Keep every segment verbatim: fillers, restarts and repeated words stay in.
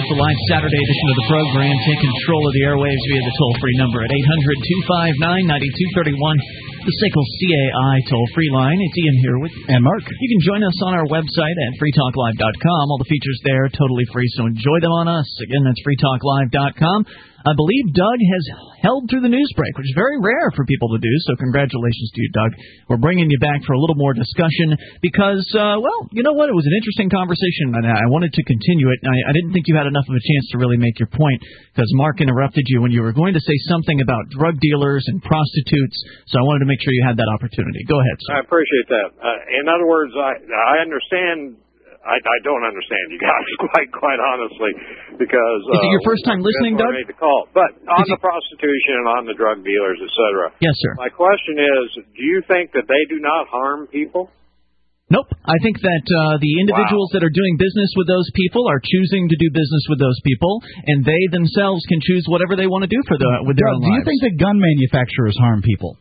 It's the live Saturday edition of the program. Take control of the airwaves via the toll-free number at eight hundred two five nine nine two three one. The S A C L C A I toll-free line. It's Ian here with and Mark. You can join us on our website at free talk live dot com. All the features there totally free, so enjoy them on us. Again, that's free talk live dot com. I believe Doug has held through the news break, which is very rare for people to do, so congratulations to you, Doug. We're bringing you back for a little more discussion because, uh, well, you know what? It was an interesting conversation, and I wanted to continue it. I, I didn't think you had enough of a chance to really make your point because Mark interrupted you when you were going to say something about drug dealers and prostitutes, so I wanted to make sure you had that opportunity. Go ahead, sir. I appreciate that. Uh, in other words, I, I understand... I, I don't understand you guys, quite quite honestly, because is it your uh, first time listening, Doug? I made the call, but on the prostitution and on the drug dealers, et cetera. Yes, sir. My question is, do you think that they do not harm people? Nope. I think that uh, the individuals wow. that are doing business with those people are choosing to do business with those people, and they themselves can choose whatever they want to do for the with their Doug, own do lives. you think that gun manufacturers harm people?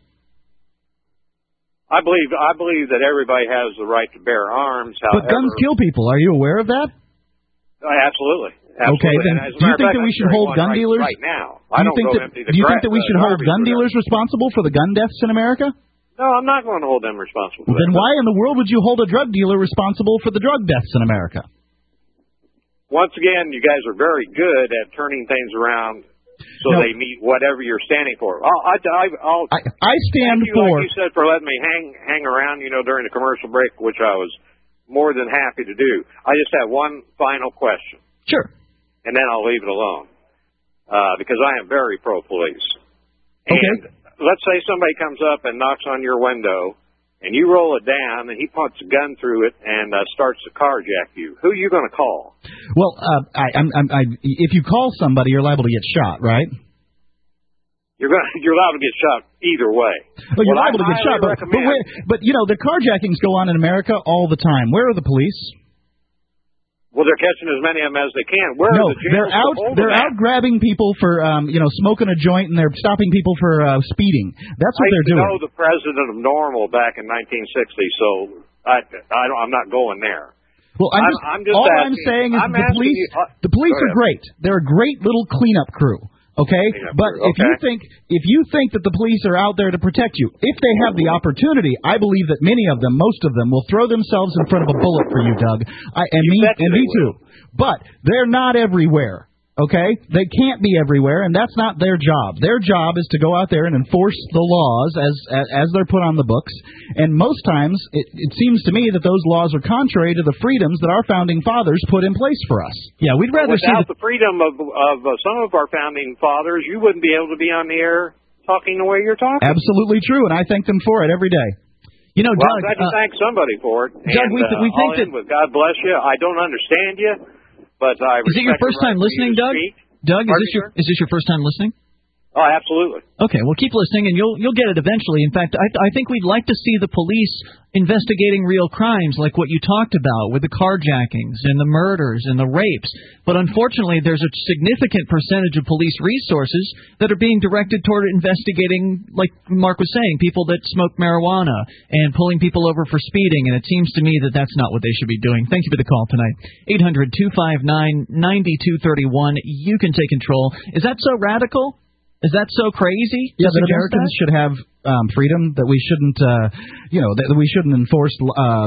I believe I believe that everybody has the right to bear arms. However, but guns kill people. Are you aware of that? Uh, absolutely. absolutely. Okay, then do you think fact, that we should hold gun right, dealers? Right now, do I you don't think go that, empty the Do you think gra- that we should uh, hold gun dealers responsible for the gun deaths in America? No, I'm not going to hold them responsible. For then that. why in the world would you hold a drug dealer responsible for the drug deaths in America? Once again, you guys are very good at turning things around. So no. they meet whatever you're standing for. I'll, I, I, I'll, I, I stand thank you, for. Like you said, for letting me hang hang around, you know, during the commercial break, which I was more than happy to do. I just have one final question. Sure. And then I'll leave it alone, uh, because I am very pro-police. Okay. And let's say somebody comes up and knocks on your window, and you roll it down, and he puts a gun through it and uh, starts to carjack you. Who are you going to call? Well, uh, I, I'm, I'm, I, if you call somebody, you're liable to get shot, right? You're going you're liable to get shot either way. Well, you're well, liable I to get shot, but, but, wait, but, you know, the carjackings go on in America all the time. Where are the police? Well, they're catching as many of them as they can. Where no, are the jails they're out. They're out grabbing people for, um, you know, smoking a joint, and they're stopping people for uh, speeding. That's what I they're doing. I know the president of Normal back in nineteen sixty, so I, I don't, I'm not going there. Well, I'm just, I'm, I'm just all asking, I'm saying is I'm the police. You, uh, the police are great. They're a great little cleanup crew. Okay, but okay. if you think if you think that the police are out there to protect you, if they have the opportunity, I believe that many of them, most of them, will throw themselves in front of a bullet for you, Doug. I, and you me and me will. too. But they're not everywhere. Okay, they can't be everywhere, and that's not their job. Their job is to go out there and enforce the laws as as, as they're put on the books. And most times, it, it seems to me that those laws are contrary to the freedoms that our founding fathers put in place for us. Yeah, we'd rather without see the freedom of of uh, some of our founding fathers, you wouldn't be able to be on the air talking the way you're talking. Absolutely true, and I thank them for it every day. You know, well, Doug, I'm glad you uh, thank somebody for it. Doug, and, we, th- uh, we think I'll that end with God bless you. I don't understand you. But I is it your first time listening, Doug? Speak. Doug, is Pardon this your is this your first time listening? Oh, absolutely. Okay, well, keep listening, and you'll you'll get it eventually. In fact, I I think we'd like to see the police investigating real crimes like what you talked about with the carjackings and the murders and the rapes. But unfortunately, there's a significant percentage of police resources that are being directed toward investigating, like Mark was saying, people that smoke marijuana and pulling people over for speeding. And it seems to me that that's not what they should be doing. Thank you for the call tonight. eight hundred two five nine nine two three one. You can take control. Is that so radical? Is that so crazy? Yeah, that Americans that? should have um, freedom, that we shouldn't, uh, you know, that we shouldn't enforce uh,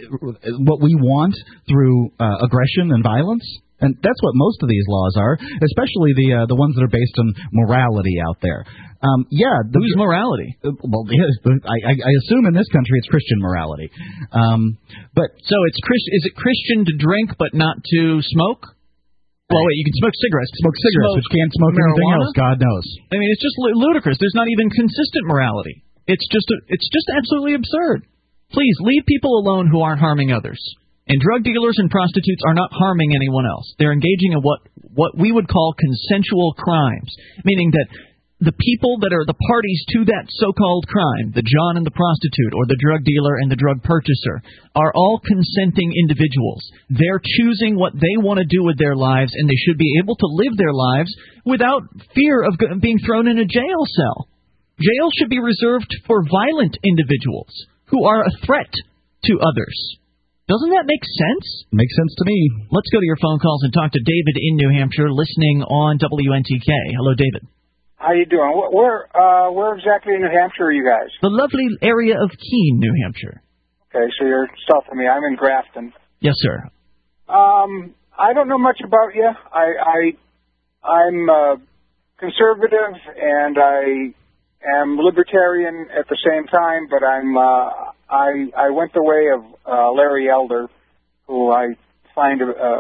what we want through uh, aggression and violence. And that's what most of these laws are, especially the uh, the ones that are based on morality out there. Um, yeah. The, Whose morality? Uh, well, yes, I, I assume in this country it's Christian morality. Um, but so it's Christ. Is it Christian to drink but not to smoke? Well, wait, you can smoke cigarettes. Smoke cigarettes, smoke but you can't smoke marijuana? anything else, God knows. I mean, it's just ludicrous. There's not even consistent morality. It's just a, it's just absolutely absurd. Please, leave people alone who aren't harming others. And drug dealers and prostitutes are not harming anyone else. They're engaging in what, what we would call consensual crimes, meaning that the people that are the parties to that so-called crime, the John and the prostitute, or the drug dealer and the drug purchaser, are all consenting individuals. They're choosing what they want to do with their lives, and they should be able to live their lives without fear of being thrown in a jail cell. Jail should be reserved for violent individuals who are a threat to others. Doesn't that make sense? Makes sense to me. Let's go to your phone calls and talk to David in New Hampshire, listening on W N T K. Hello, David. How you doing? Where uh, where exactly in New Hampshire are you guys? The lovely area of Keene, New Hampshire. Okay, so you're south of me. I'm in Grafton. Yes, sir. Um, I don't know much about you. I, I I'm uh, conservative and I am libertarian at the same time, but I'm uh, I I went the way of uh, Larry Elder, who I find a, a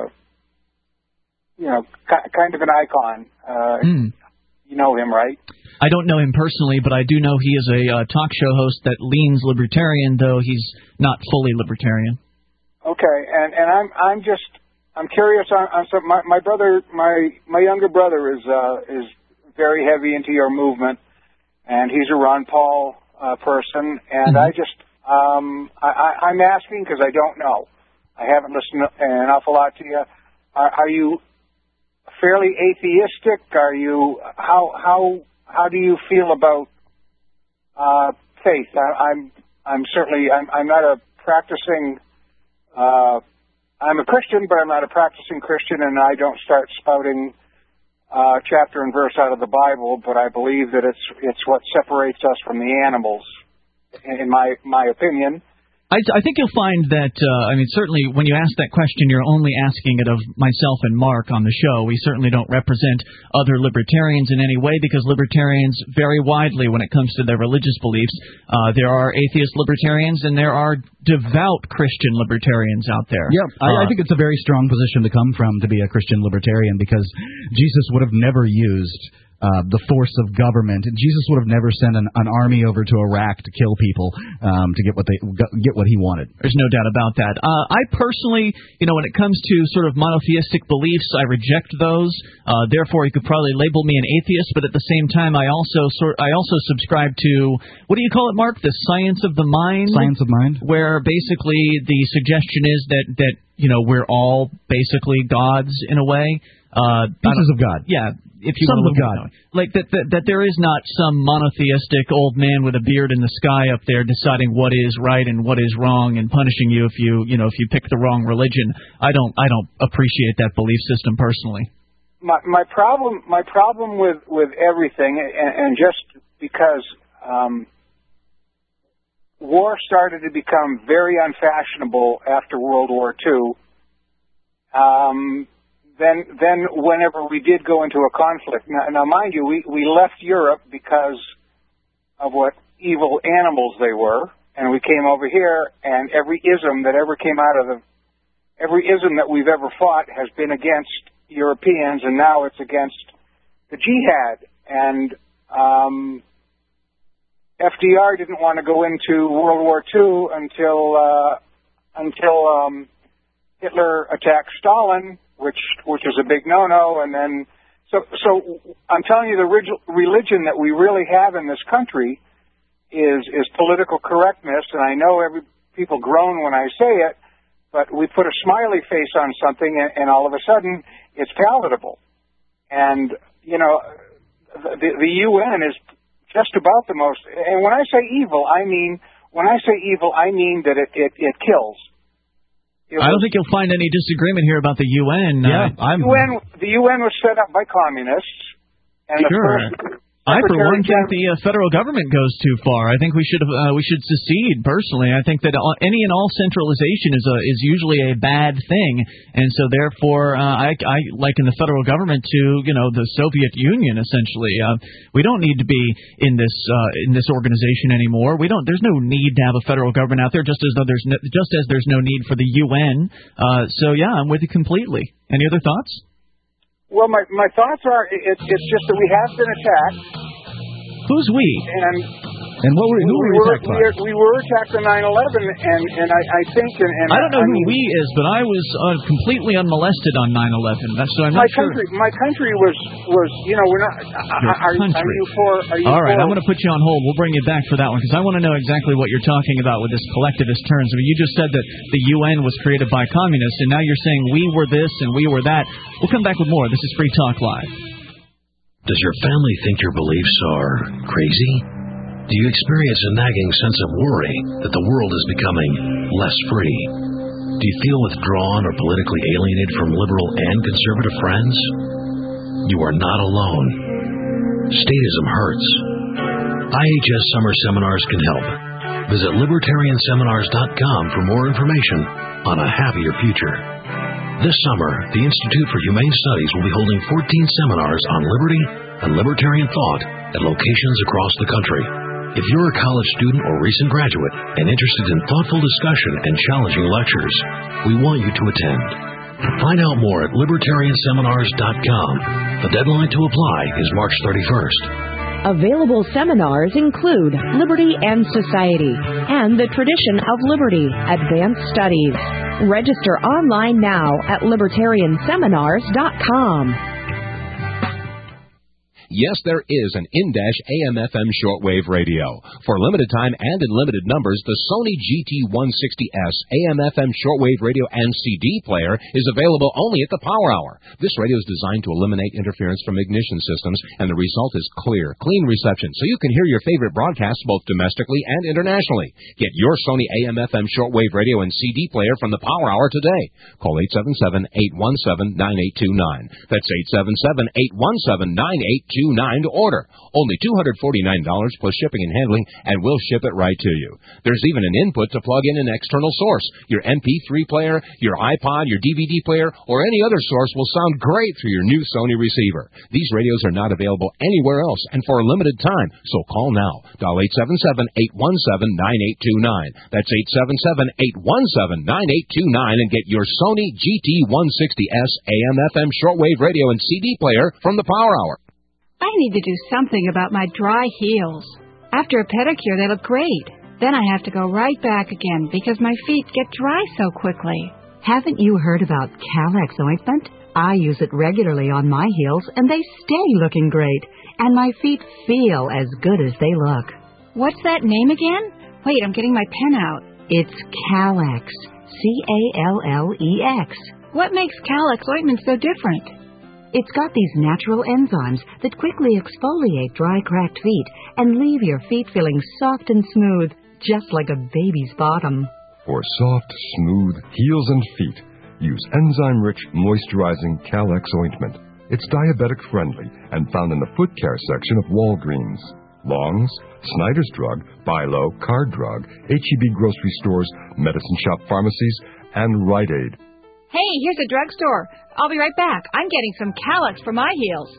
you know ki- kind of an icon. Uh, mm. You know him, right? I don't know him personally, but I do know he is a uh, talk show host that leans libertarian, though he's not fully libertarian. Okay, and and I'm I'm just I'm curious on, on some. My, my brother, my my younger brother is uh, is very heavy into your movement, and he's a Ron Paul uh, person, and mm-hmm. I just um I, I I'm asking because I don't know. I haven't listened an awful lot to you. Are, are you fairly atheistic? Are you how how how do you feel about uh, faith? I, I'm I'm certainly I'm I'm not a practicing. Uh, I'm a Christian, but I'm not a practicing Christian, and I don't start spouting uh, chapter and verse out of the Bible. But I believe that it's it's what separates us from the animals, in my my opinion. I, I think you'll find that, uh, I mean, certainly when you ask that question, you're only asking it of myself and Mark on the show. We certainly don't represent other libertarians in any way because libertarians vary widely when it comes to their religious beliefs. Uh, there are atheist libertarians and there are devout Christian libertarians out there. Yep, I, uh, I think it's a very strong position to come from to be a Christian libertarian because Jesus would have never used Uh, the force of government. Jesus would have never sent an, an army over to Iraq to kill people um, to get what they get what he wanted. There's no doubt about that. Uh, I personally, you know, when it comes to sort of monotheistic beliefs, I reject those. Uh, therefore, you could probably label me an atheist. But at the same time, I also sort I also subscribe to what do you call it, Mark? The science of the mind. Science of mind. Where basically the suggestion is that that you know we're all basically gods in a way. Uh, Pieces of God. Yeah, if you Sons want to of God. Like that, that, that there is not some monotheistic old man with a beard in the sky up there deciding what is right and what is wrong and punishing you if you, you know, if you pick the wrong religion. I don't, I don't appreciate that belief system personally. My, my problem, my problem with, with everything, and, and just because um, war started to become very unfashionable after World War Two. Um, Then, then, whenever we did go into a conflict, now, now mind you, we, we left Europe because of what evil animals they were, and we came over here, and every ism that ever came out of the, every ism that we've ever fought has been against Europeans, and now it's against the jihad. And um, F D R didn't want to go into World War Two until uh, until um, Hitler attacked Stalin. Which which is a big no-no, and then so so I'm telling you, the religion that we really have in this country is is political correctness, and I know every people groan when I say it, but we put a smiley face on something, and, and all of a sudden it's palatable, and you know the the U N is just about the most. And when I say evil, I mean when I say evil, I mean that it it, it kills. Was, I don't think you'll find any disagreement here about the U N. Yeah, uh, I'm, U N, the U N was set up by communists, and sure. the first I, for one, think the uh, federal government goes too far. I think we should uh, we should secede. Personally, I think that all, any and all centralization is a, is usually a bad thing, and so therefore, uh, I, I liken the federal government to you know the Soviet Union. Essentially, uh, we don't need to be in this uh, in this organization anymore. We don't. There's no need to have a federal government out there, just as though there's no, just as there's no need for the U N. Uh, so yeah, I'm with you completely. Any other thoughts? Well, my my thoughts are it's it's just that we have been attacked. Who's we? And and what were, who we, were we attacked were, by? We were attacked on nine eleven, and and I, I think and, and I don't know I who mean, we is, but I was uh, completely unmolested on nine eleven. That's so I'm my not sure. country. My country was was you know we're not. Your are, country. Are you for? Are you All right, for, I'm going to put you on hold. We'll bring you back for that one because I want to know exactly what you're talking about with this collectivist terms. I mean, you just said that the U N was created by communists, and now you're saying we were this and we were that. We'll come back with more. This is Free Talk Live. Does your family think your beliefs are crazy? Do you experience a nagging sense of worry that the world is becoming less free? Do you feel withdrawn or politically alienated from liberal and conservative friends? You are not alone. Statism hurts. I H S Summer Seminars can help. Visit libertarian seminars dot com for more information on a happier future. This summer, the Institute for Humane Studies will be holding fourteen seminars on liberty and libertarian thought at locations across the country. If you're a college student or recent graduate and interested in thoughtful discussion and challenging lectures, we want you to attend. Find out more at libertarian seminars dot com. The deadline to apply is March thirty-first. Available seminars include Liberty and Society and the Tradition of Liberty, Advanced Studies. Register online now at libertarian seminars dot com. Yes, there is an in-dash A M F M shortwave radio. For limited time and in limited numbers, the Sony G T one sixty S A M F M shortwave radio and C D player is available only at the Power Hour. This radio is designed to eliminate interference from ignition systems, and the result is clear, clean reception, so you can hear your favorite broadcasts both domestically and internationally. Get your Sony A M F M shortwave radio and C D player from the Power Hour today. Call eight seven seven, eight one seven, nine eight two nine. That's eight seven seven, eight one seven, nine eight two nine to order. Only two hundred forty-nine dollars plus shipping and handling, and we'll ship it right to you. There's even an input to plug in an external source. Your M P three player, your iPod, your D V D player, or any other source will sound great through your new Sony receiver. These radios are not available anywhere else and for a limited time, so call now. Dial eight seven seven, eight one seven, nine eight two nine. That's eight seven seven, eight one seven, nine eight two nine and get your Sony G T one sixty S A M F M shortwave radio and C D player from the Power Hour. I need to do something about my dry heels. After a pedicure, they look great. Then I have to go right back again because my feet get dry so quickly. Haven't you heard about Calex ointment? I use it regularly on my heels, and they stay looking great. And my feet feel as good as they look. What's that name again? Wait, I'm getting my pen out. It's Calex. C A L L E X. What makes Calex ointment so different? It's got these natural enzymes that quickly exfoliate dry, cracked feet and leave your feet feeling soft and smooth, just like a baby's bottom. For soft, smooth heels and feet, use enzyme-rich, moisturizing Calex ointment. It's diabetic-friendly and found in the foot care section of Walgreens, Long's, Snyder's Drug, Bilo, Card Drug, H E B grocery stores, medicine shop pharmacies, and Rite Aid. Hey, here's a drugstore. I'll be right back. I'm getting some Calex for my heels.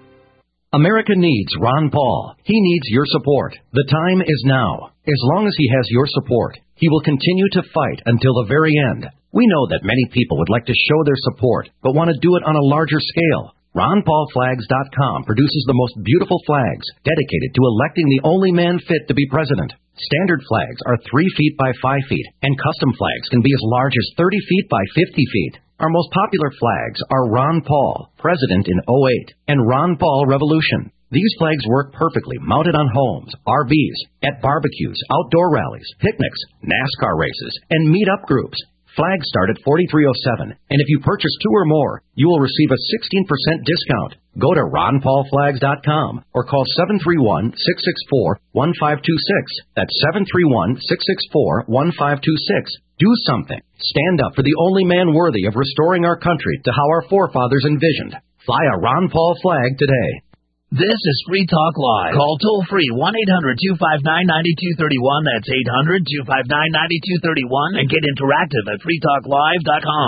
America needs Ron Paul. He needs your support. The time is now. As long as he has your support, he will continue to fight until the very end. We know that many people would like to show their support, but want to do it on a larger scale. ron paul flags dot com produces the most beautiful flags dedicated to electing the only man fit to be president. Standard flags are three feet by five feet, and custom flags can be as large as thirty feet by fifty feet. Our most popular flags are Ron Paul, President in oh eight, and Ron Paul Revolution. These flags work perfectly mounted on homes, R Vs, at barbecues, outdoor rallies, picnics, NASCAR races, and meet-up groups. Flags start at forty-three oh seven, and if you purchase two or more, you will receive a sixteen percent discount. Go to ron paul flags dot com or call seven three one, six six four, one five two six. That's seven three one, six six four, one five two six. Do something. Stand up for the only man worthy of restoring our country to how our forefathers envisioned. Fly a Ron Paul flag today. This is Free Talk Live. Call toll-free one eight hundred, two five nine, nine two three one. That's eight hundred, two five nine, nine two three one. And get interactive at free talk live dot com.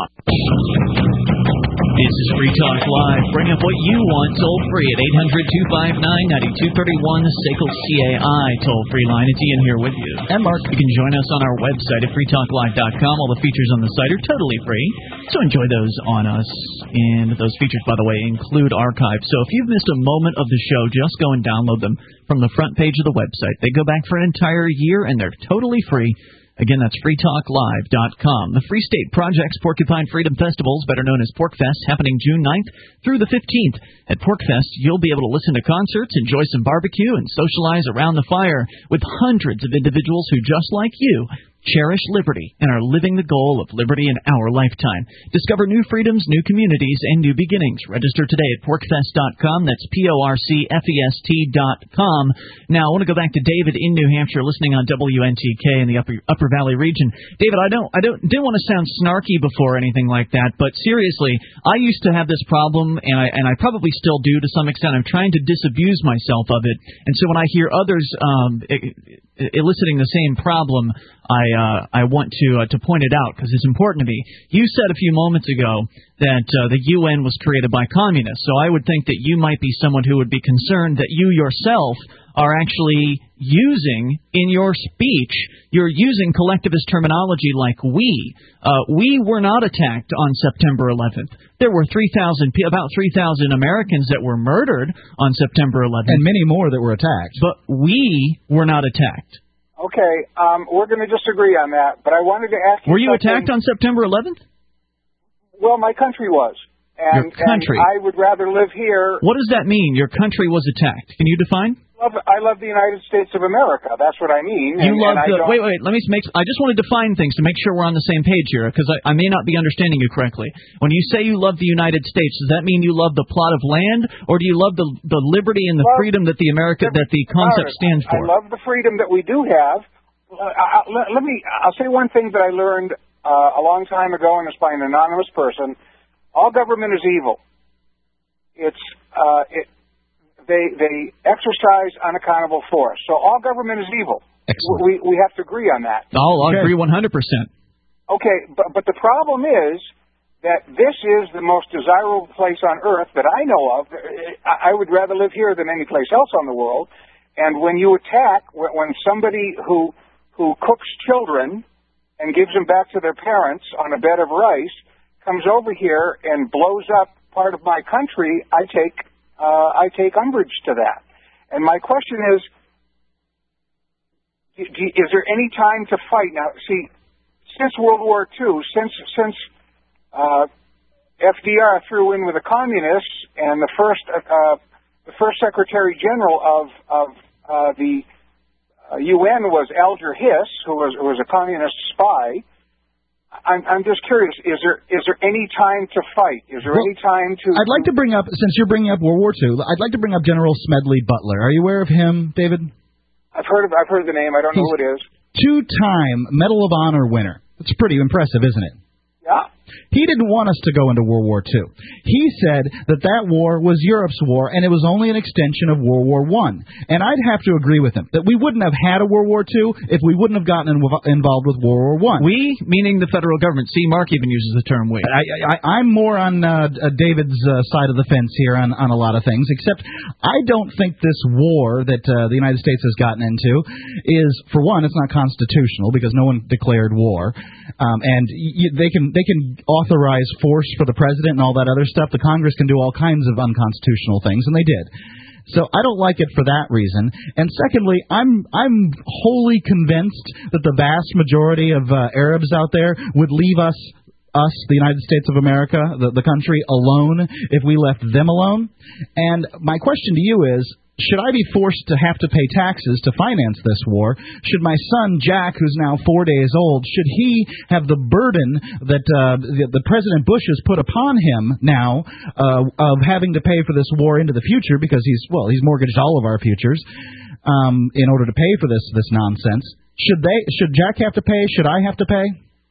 This is Free Talk Live. Bring up what you want toll-free at eight hundred, two five nine, nine two three one. The S A C L C A I toll-free line. It's Ian here with you. And Mark. You can join us on our website at free talk live dot com. All the features on the site are totally free, so enjoy those on us. And those features, by the way, include archives. So if you've missed a moment of the show, just go and download them from the front page of the website. They go back for an entire year, and they're totally free. Again, that's free talk live dot com. The Free State Project's Porcupine Freedom Festivals, better known as PorcFest, happening June ninth through the fifteenth. At PorcFest, you'll be able to listen to concerts, enjoy some barbecue, and socialize around the fire with hundreds of individuals who, just like you, cherish liberty, and are living the goal of liberty in our lifetime. Discover new freedoms, new communities, and new beginnings. Register today at porcfest dot com. That's P O R C F E S T dot com. Now, I want to go back to David in New Hampshire, listening on W N T K in the Upper Upper Valley region. David, I don't, I don't, didn't want to sound snarky before or anything like that, but seriously, I used to have this problem, and I and I probably still do to some extent. I'm trying to disabuse myself of it, and so when I hear others um, eliciting the same problem, I uh, I want to uh, to point it out because it's important to me. You said a few moments ago that uh, the U N was created by communists, so I would think that you might be someone who would be concerned that you yourself are actually using in your speech, you're using collectivist terminology like we. Uh, we were not attacked on September eleventh. There were three thousand, about three thousand Americans that were murdered on September eleventh. And many more that were attacked. But we were not attacked. Okay, um, we're going to disagree on that, but I wanted to ask you Were you something. attacked on September eleventh? Well, my country was. And, Your country? and I would rather live here. What does that mean, your country was attacked? Can you define? I love, I love the United States of America. That's what I mean. You and, love and I the... don't... Wait, wait, let me make... I just want to define things to make sure we're on the same page here, because I, I may not be understanding you correctly. When you say you love the United States, does that mean you love the plot of land, or do you love the the liberty and the Love freedom that the America that the concept stands for? I love the freedom that we do have. Uh, I, let, let me... I'll say one thing that I learned uh, a long time ago, and it's by an anonymous person. All government is evil. It's... Uh, it, They they exercise unaccountable force. So all government is evil. Excellent. We we have to agree on that. I'll okay. agree one hundred percent. Okay, but but the problem is that this is the most desirable place on earth that I know of. I would rather live here than any place else on the world. And when you attack, when somebody who who cooks children and gives them back to their parents on a bed of rice comes over here and blows up part of my country, I take. Uh, I take umbrage to that. And my question is, do, do, is there any time to fight? Now, see, since World War Two, since since uh, F D R threw in with the communists, and the first uh, the first Secretary General of of uh, the uh, U N was Alger Hiss, who was who was a communist spy. I'm, I'm just curious, is there is there any time to fight? Is there well, any time to... I'd like to bring up, since you're bringing up World War Two, I'd like to bring up General Smedley Butler. Are you aware of him, David? I've heard of I've heard of the name. I don't He's know who it is. Two-time Medal of Honor winner. That's pretty impressive, isn't it? Yeah. He didn't want us to go into World War Two. He said that that war was Europe's war, and it was only an extension of World War One. And I'd have to agree with him that we wouldn't have had a World War Two if we wouldn't have gotten involved with World War One. We, meaning the federal government. See, Mark even uses the term we. I, I, I'm more on uh, David's uh, side of the fence here on, on a lot of things, except I don't think this war that uh, the United States has gotten into is, for one, it's not constitutional because no one declared war. Um, and y- they can they can authorize force for the president and all that other stuff. The Congress can do all kinds of unconstitutional things, and they did. So I don't like it for that reason. And secondly, I'm I'm wholly convinced that the vast majority of uh, Arabs out there would leave us, us, the United States of America, the, the country, alone if we left them alone. And my question to you is, should I be forced to have to pay taxes to finance this war? Should my son, Jack, who's now four days old, should he have the burden that uh, the, the President Bush has put upon him now uh, of having to pay for this war into the future because he's, well, he's mortgaged all of our futures um, in order to pay for this this nonsense? Should they? Should Jack have to pay? Should I have to pay?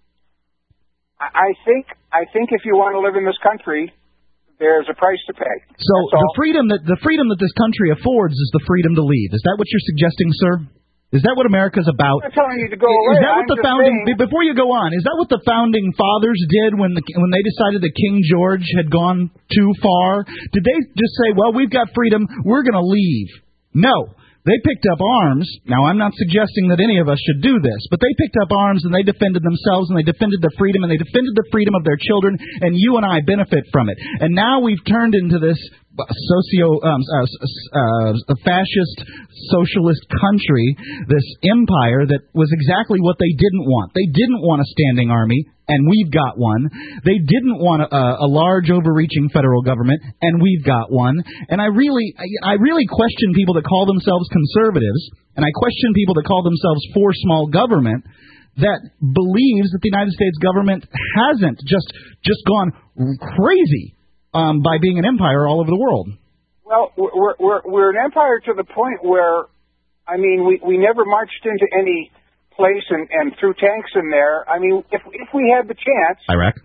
I think I think if you want to live in this country, there's a price to pay. So the freedom that the freedom that this country affords is the freedom to leave. Is that what you're suggesting, sir? Is that what America's about? I'm not telling you to go away. Is that what I'm the just founding? saying, Before you go on, is that what the founding fathers did when the, when they decided that King George had gone too far? Did they just say, "Well, we've got freedom, we're going to leave"? No. They picked up arms. Now, I'm not suggesting that any of us should do this, but they picked up arms and they defended themselves and they defended the freedom and they defended the freedom of their children, and you and I benefit from it. And now we've turned into this socio um, uh, uh, fascist socialist country, this empire that was exactly what they didn't want. They didn't want a standing army, and we've got one. They didn't want a, a large, overreaching federal government, and we've got one. And I really, I really question people that call themselves conservatives, and I question people that call themselves for small government, that believes that the United States government hasn't just just gone crazy um, by being an empire all over the world. Well, we're we're we're an empire to the point where, I mean, we we never marched into any place and, and threw tanks in there. I mean, if if we had the chance, Iraq.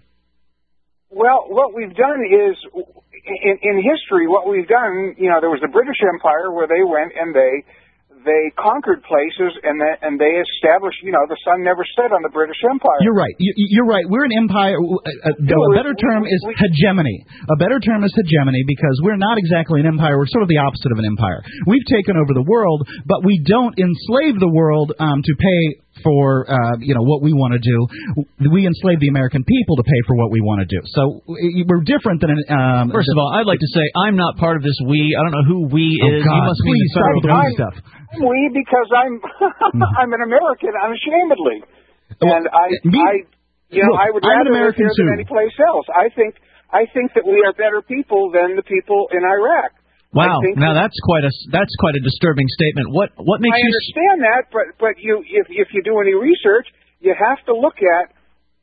Well, what we've done is, in, in history, what we've done, you know, there was the British Empire where they went and they they conquered places and they, and they established, you know, the sun never set on the British Empire. You're right. You, you're right. We're an empire. A, a, a better term is hegemony. A better term is hegemony because we're not exactly an empire. We're sort of the opposite of an empire. We've taken over the world, but we don't enslave the world um, to pay for uh, you know what we want to do. We enslave the American people to pay for what we want to do. So we're different than an. Um, First of all, I'd like to say I'm not part of this we. I don't know who we oh is. God, you must please mean stop with the we stuff. I'm we because I'm I'm an American unashamedly, and I Me, I you know look, I would I'm rather live American here than too. any place else. I think I think that we are better people than the people in Iraq. Wow, now that, that's quite a that's quite a disturbing statement. What what makes I you? I understand that, but but you if if you do any research, you have to look at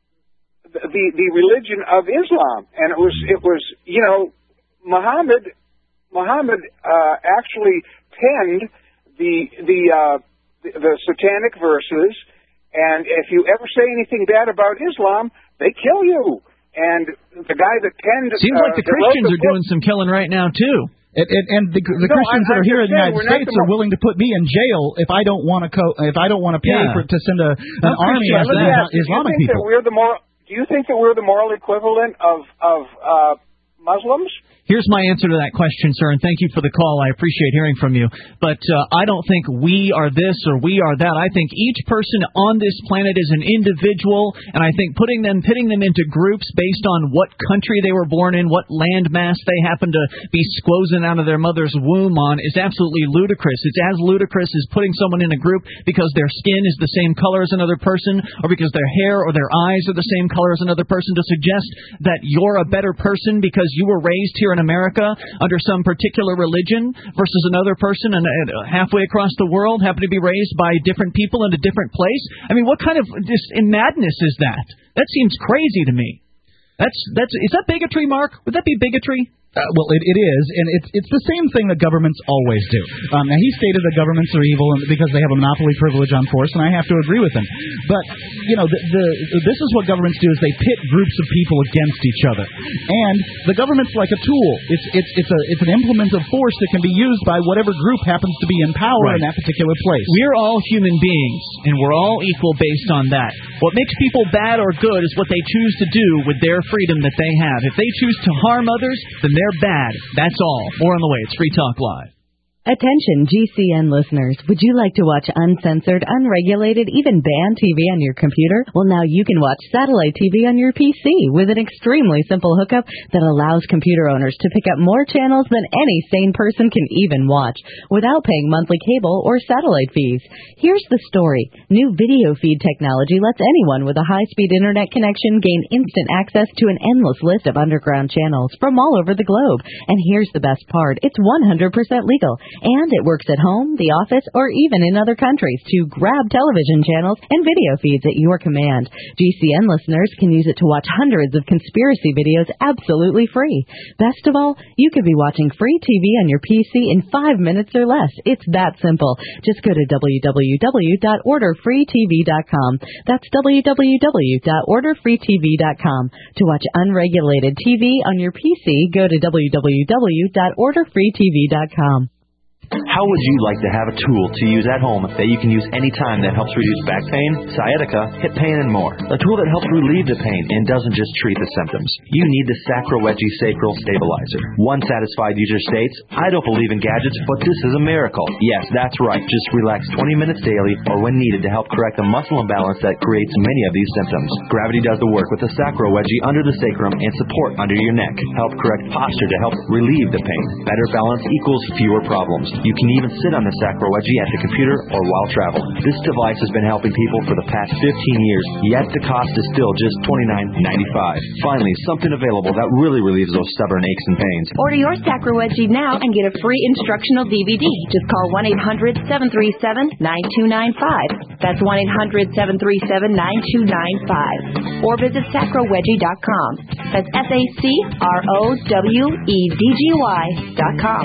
the the, the religion of Islam, and it was it was you know Muhammad Muhammad uh, actually penned the the, uh, the the satanic verses, and if you ever say anything bad about Islam, they kill you. And the guy that penned seems uh, like the Christians are doing some killing right now too. And, and, and the, the no, Christians I, that are here in the United States the are willing to put me in jail if I don't want to co- if I don't want to pay Yeah. for to send a an Well, army Christian, of let me Islam- ask you, Islamic do you think people. That we're the moral, do you think that we're the moral equivalent of of uh, Muslims? Here's my answer to that question, sir, and thank you for the call. I appreciate hearing from you. But uh, I don't think we are this or we are that. I think each person on this planet is an individual, and I think putting them, pitting them into groups based on what country they were born in, what land mass they happen to be squozing out of their mother's womb on is absolutely ludicrous. It's as ludicrous as putting someone in a group because their skin is the same color as another person or because their hair or their eyes are the same color as another person to suggest that you're a better person because you were raised here in America under some particular religion versus another person and uh, halfway across the world happen to be raised by different people in a different place. I mean, what kind of just madness is that? That seems crazy to me. That's that's is that bigotry, Mark? Would that be bigotry? Uh, well, it, it is, and it's it's the same thing that governments always do. Um, now, he stated that governments are evil and because they have a monopoly privilege on force, and I have to agree with him. But, you know, the, the this is what governments do, is they pit groups of people against each other. And the government's like a tool. It's it's it's a it's an implement of force that can be used by whatever group happens to be in power Right. in that particular place. We're all human beings, and we're all equal based on that. What makes people bad or good is what they choose to do with their freedom that they have. If they choose to harm others, then they're bad. That's all. More on the way. It's Free Talk Live. Attention G C N listeners, would you like to watch uncensored, unregulated, even banned T V on your computer? Well, now you can watch satellite T V on your P C with an extremely simple hookup that allows computer owners to pick up more channels than any sane person can even watch without paying monthly cable or satellite fees. Here's the story. New video feed technology lets anyone with a high-speed internet connection gain instant access to an endless list of underground channels from all over the globe. And here's the best part. It's one hundred percent legal. And it works at home, the office, or even in other countries to grab television channels and video feeds at your command. G C N listeners can use it to watch hundreds of conspiracy videos absolutely free. Best of all, you could be watching free T V on your P C in five minutes or less. It's that simple. Just go to w w w dot order free t v dot com. That's w w w dot order free t v dot com. To watch unregulated T V on your P C, go to w w w dot order free t v dot com. How would you like to have a tool to use at home that you can use anytime that helps reduce back pain, sciatica, hip pain, and more? A tool that helps relieve the pain and doesn't just treat the symptoms. You need the Sacrowegie Sacral Stabilizer. One satisfied user states, I don't believe in gadgets, but this is a miracle. Yes, that's right. Just relax twenty minutes daily or when needed to help correct the muscle imbalance that creates many of these symptoms. Gravity does the work with the Sacrowegie under the sacrum and support under your neck. Help correct posture to help relieve the pain. Better balance equals fewer problems. You can even sit on the Sacro Wedgie at the computer or while traveling. This device has been helping people for the past fifteen years, yet the cost is still just twenty-nine ninety-five. Finally, something available that really relieves those stubborn aches and pains. Order your Sacro Wedgie now and get a free instructional D V D. Just call one eight hundred seven three seven nine two nine five. That's one eight hundred seven three seven nine two nine five. Or visit sacro wedgie dot com. That's S A C R O W E D G Y dot com.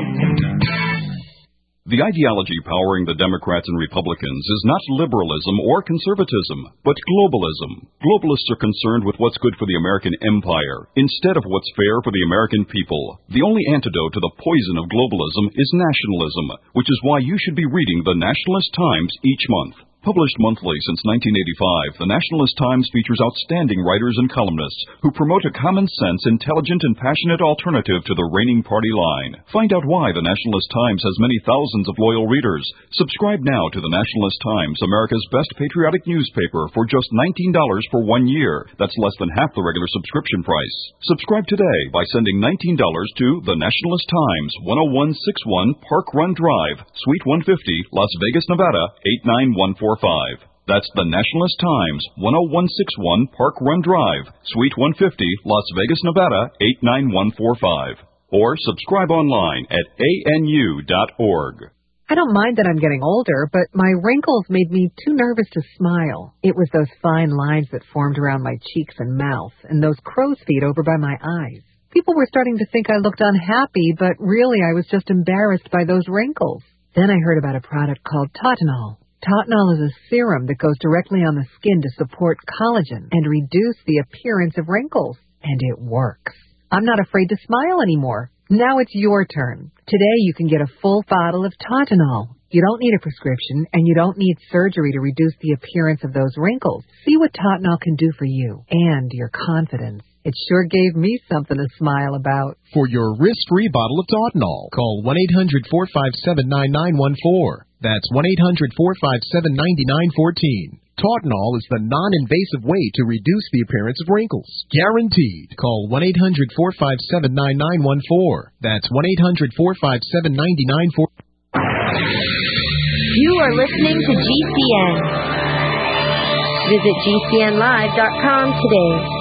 The ideology powering the Democrats and Republicans is not liberalism or conservatism, but globalism. Globalists are concerned with what's good for the American empire, instead of what's fair for the American people. The only antidote to the poison of globalism is nationalism, which is why you should be reading the Nationalist Times each month. Published monthly since nineteen eighty-five, the Nationalist Times features outstanding writers and columnists who promote a common-sense, intelligent, and passionate alternative to the reigning party line. Find out why the Nationalist Times has many thousands of loyal readers. Subscribe now to the Nationalist Times, America's best patriotic newspaper, for just nineteen dollars for one year. That's less than half the regular subscription price. Subscribe today by sending nineteen dollars to The Nationalist Times, one oh one sixty-one Park Run Drive, Suite one fifty, Las Vegas, Nevada, eight nine one four five. That's The Nationalist Times, one oh one sixty-one Park Run Drive, Suite one fifty, Las Vegas, Nevada, eight nine one four five. Or subscribe online at A N U dot org. I don't mind that I'm getting older, but my wrinkles made me too nervous to smile. It was those fine lines that formed around my cheeks and mouth, and those crow's feet over by my eyes. People were starting to think I looked unhappy, but really I was just embarrassed by those wrinkles. Then I heard about a product called Tautanol. Tautanol is a serum that goes directly on the skin to support collagen and reduce the appearance of wrinkles. And it works. I'm not afraid to smile anymore. Now it's your turn. Today you can get a full bottle of Tautanol. You don't need a prescription, and you don't need surgery to reduce the appearance of those wrinkles. See what Tautanol can do for you and your confidence. It sure gave me something to smile about. For your risk-free bottle of Tautanol, call one eight hundred four five seven nine nine one four. That's one eight hundred four five seven nine nine one four. Tautanol is the non-invasive way to reduce the appearance of wrinkles. Guaranteed. Call one eight hundred four five seven nine nine one four. That's one eight hundred four five seven nine nine one four. You are listening to G C N. Visit G C N live dot com today.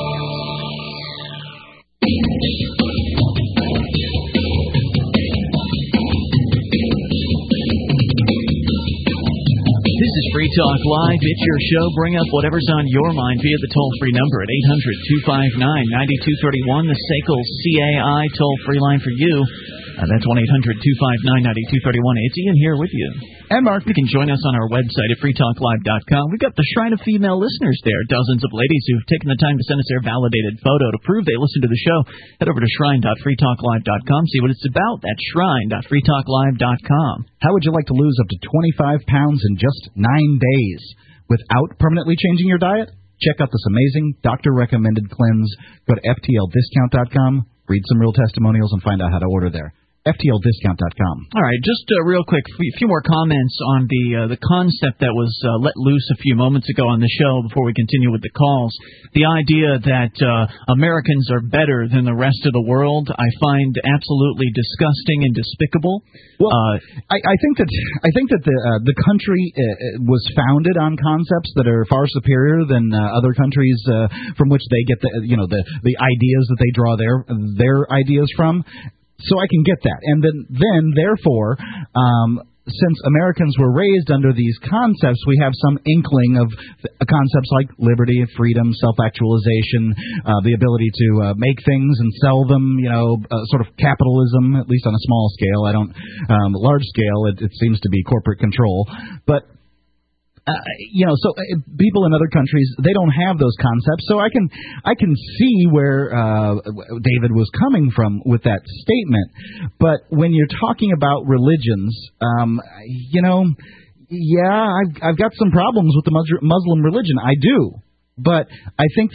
This is Free Talk Live. It's your show. Bring up whatever's on your mind via the toll-free number at eight hundred two five nine nine two three one, the S A C L C A I toll-free line for you. Uh, that's one eight hundred two five nine nine two three one. It's Ian here with you. And Mark, you can join us on our website at free talk live dot com. We've got the Shrine of Female Listeners there. Dozens of ladies who've taken the time to send us their validated photo to prove they listen to the show. Head over to shrine dot free talk live dot com. See what it's about. That's shrine dot free talk live dot com. How would you like to lose up to twenty-five pounds in just nine days without permanently changing your diet? Check out this amazing doctor-recommended cleanse. Go to F T L discount dot com, read some real testimonials, and find out how to order there. F T L discount dot com. All right, just uh, real quick, a few more comments on the uh, the concept that was uh, let loose a few moments ago on the show before we continue with the calls. The idea that uh, Americans are better than the rest of the world, I find absolutely disgusting and despicable. Well, uh, I, I think that I think that the uh, the country uh, was founded on concepts that are far superior than uh, other countries uh, from which they get the you know the the ideas that they draw their their ideas from. So I can get that. And then, then therefore, um, since Americans were raised under these concepts, we have some inkling of concepts like liberty, freedom, self-actualization, uh, the ability to uh, make things and sell them, you know, uh, sort of capitalism, at least on a small scale. I don't, um, large scale, it, it seems to be corporate control. But Uh, you know, so uh, people in other countries, they don't have those concepts. So I can I can see where uh, David was coming from with that statement. But when you're talking about religions, um, you know, yeah, I've, I've got some problems with the Muslim religion. I do. But I think that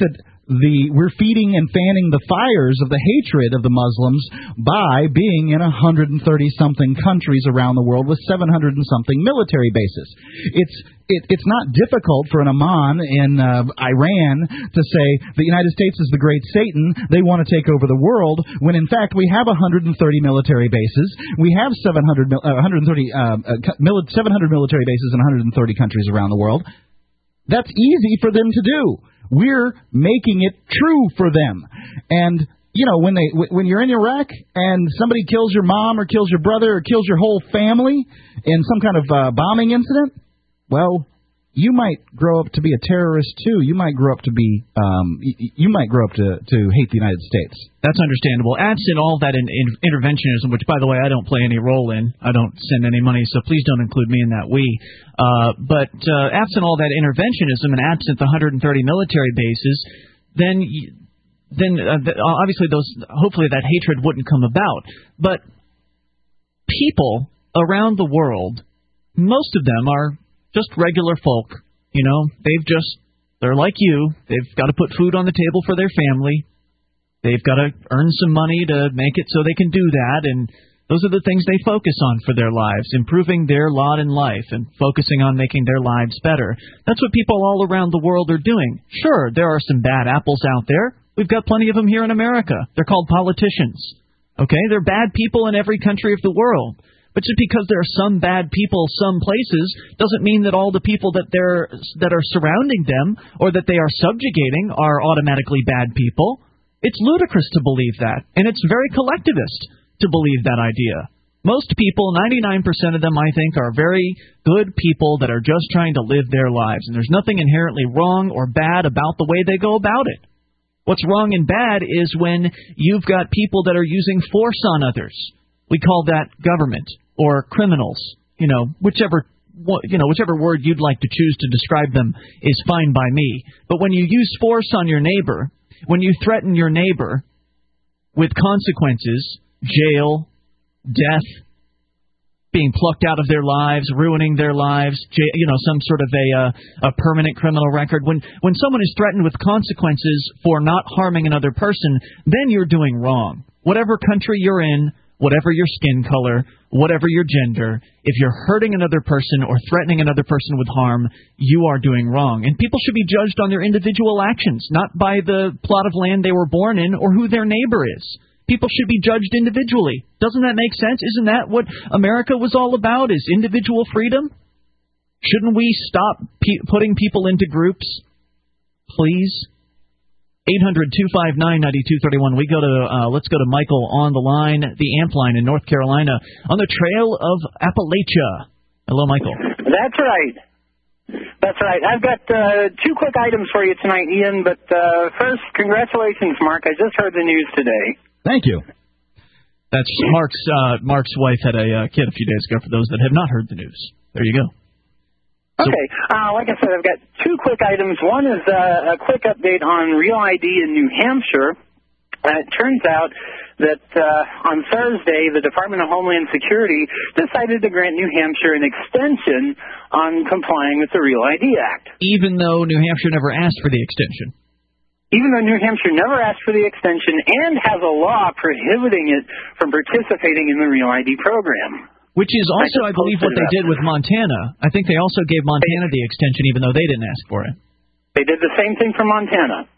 the we're feeding and fanning the fires of the hatred of the Muslims by being in one hundred thirty something countries around the world with seven hundred and something military bases. It's it, it's not difficult for an imam in uh, Iran to say the United States is the great Satan. They want to take over the world. When in fact we have one hundred thirty military bases. We have seven hundred, uh, one hundred thirty uh, uh, mili- seven hundred military bases in one hundred thirty countries around the world. That's easy for them to do. We're making it true for them. And, you know, when they when you're in Iraq and somebody kills your mom or kills your brother or kills your whole family in some kind of uh, bombing incident, well, you might grow up to be a terrorist, too. You might grow up to be, um, you might grow up to, to hate the United States. That's understandable. Absent all that in, in interventionism, which, by the way, I don't play any role in. I don't send any money, so please don't include me in that we. Uh, but uh, absent all that interventionism and absent the one hundred thirty military bases, then then uh, obviously those hopefully that hatred wouldn't come about. But people around the world, most of them are just regular folk, you know. They've just, they're like you. They've got to put food on the table for their family. They've got to earn some money to make it so they can do that, and those are the things they focus on for their lives, improving their lot in life and focusing on making their lives better. That's what people all around the world are doing. Sure, there are some bad apples out there. We've got plenty of them here in America. They're called politicians. Okay, they're bad people in every country of the world. But just because there are some bad people some places doesn't mean that all the people that they're that are surrounding them or that they are subjugating are automatically bad people. It's ludicrous to believe that, and it's very collectivist to believe that idea. Most people, ninety-nine percent of them, I think, are very good people that are just trying to live their lives, and there's nothing inherently wrong or bad about the way they go about it. What's wrong and bad is when you've got people that are using force on others. We call that government or criminals. You know, whichever you know whichever word you'd like to choose to describe them is fine by me. But when you use force on your neighbor, when you threaten your neighbor with consequences, jail, death, being plucked out of their lives, ruining their lives, you know, some sort of a uh, a permanent criminal record. When when someone is threatened with consequences for not harming another person, then you're doing wrong. Whatever country you're in, whatever your skin color, whatever your gender, if you're hurting another person or threatening another person with harm, you are doing wrong. And people should be judged on their individual actions, not by the plot of land they were born in or who their neighbor is. People should be judged individually. Doesn't that make sense? Isn't that what America was all about, is individual freedom? Shouldn't we stop pe- putting people into groups? Please? eight hundred, two five nine, nine two three one. We go to, uh, let's go to Michael on the line, the Amp line in North Carolina, on the Trail of Appalachia. Hello, Michael. That's right. That's right. I've got uh, two quick items for you tonight, Ian, but uh, first, congratulations, Mark. I just heard the news today. Thank you. That's Mark's uh, Mark's wife had a uh, kid a few days ago, for those that have not heard the news. There you go. Okay. Uh, like I said, I've got two quick items. One is uh, a quick update on Real I D in New Hampshire. Uh, it turns out that uh, on Thursday, the Department of Homeland Security decided to grant New Hampshire an extension on complying with the Real I D Act. Even though New Hampshire never asked for the extension. Even though New Hampshire never asked for the extension and has a law prohibiting it from participating in the Real I D program. Which is also, I, I believe, what they did with Montana. I think they also gave Montana the extension, even though they didn't ask for it. They did the same thing for Montana.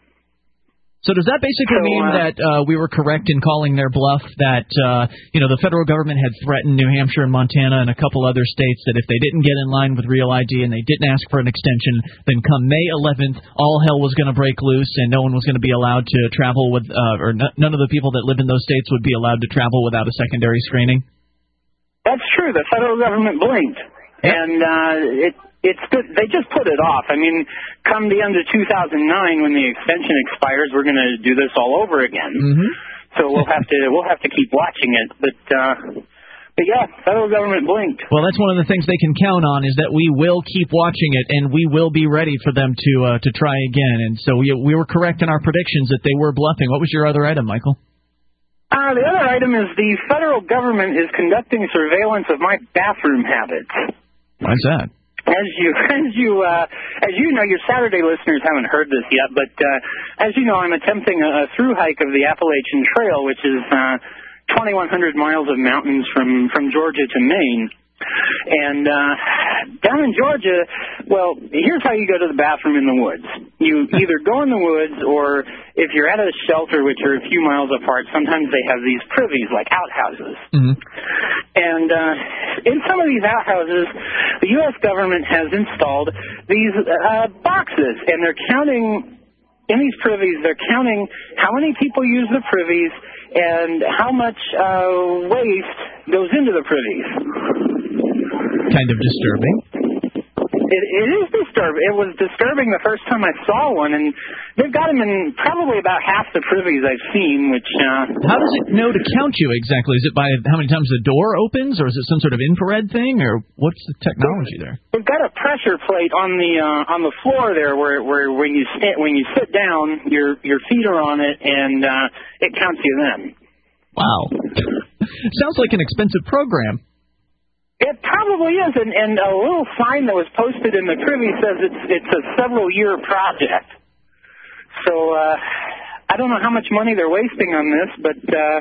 So does that basically so, mean uh, that uh, we were correct in calling their bluff that, uh, you know, the federal government had threatened New Hampshire and Montana and a couple other states that if they didn't get in line with Real I D and they didn't ask for an extension, then come May eleventh, all hell was going to break loose and no one was going to be allowed to travel with, uh, or n- none of the people that live in those states would be allowed to travel without a secondary screening? That's true. The federal government blinked. Yep. And uh, it it's good. They just put it off. I mean, come the end of two thousand nine, when the extension expires, we're going to do this all over again. Mm-hmm. So we'll have to we'll have to keep watching it. But uh, but yeah, federal government blinked. Well, that's one of the things they can count on, is that we will keep watching it and we will be ready for them to uh, to try again. And so we we were correct in our predictions that they were bluffing. What was your other item, Michael? Uh, the other item is the federal government is conducting surveillance of my bathroom habits. Why's that? As you, as you, uh, as you know, your Saturday listeners haven't heard this yet, but uh, as you know, I'm attempting a, a through hike of the Appalachian Trail, which is uh, twenty-one hundred miles of mountains from from Georgia to Maine. And uh, down in Georgia, well, here's how you go to the bathroom in the woods. You either go in the woods, or if you're at a shelter, which are a few miles apart, sometimes they have these privies, like outhouses. Mm-hmm. And uh, in some of these outhouses, the U S government has installed these uh, boxes, and they're counting, in these privies, they're counting how many people use the privies and how much uh, waste goes into the privies. Kind of disturbing. It, it is disturbing. It was disturbing the first time I saw one, and they've got them in probably about half the privies I've seen, which... Uh, how does it know to count you exactly? Is it by how many times the door opens, or is it some sort of infrared thing, or what's the technology there? They've got a pressure plate on the uh, on the floor there, where where when you stand, when you sit down, your your feet are on it, and uh, it counts you then. Wow. Sounds like an expensive program. It probably is, and, and a little sign that was posted in the privy says it's it's a several-year project. So uh, I don't know how much money they're wasting on this, but uh,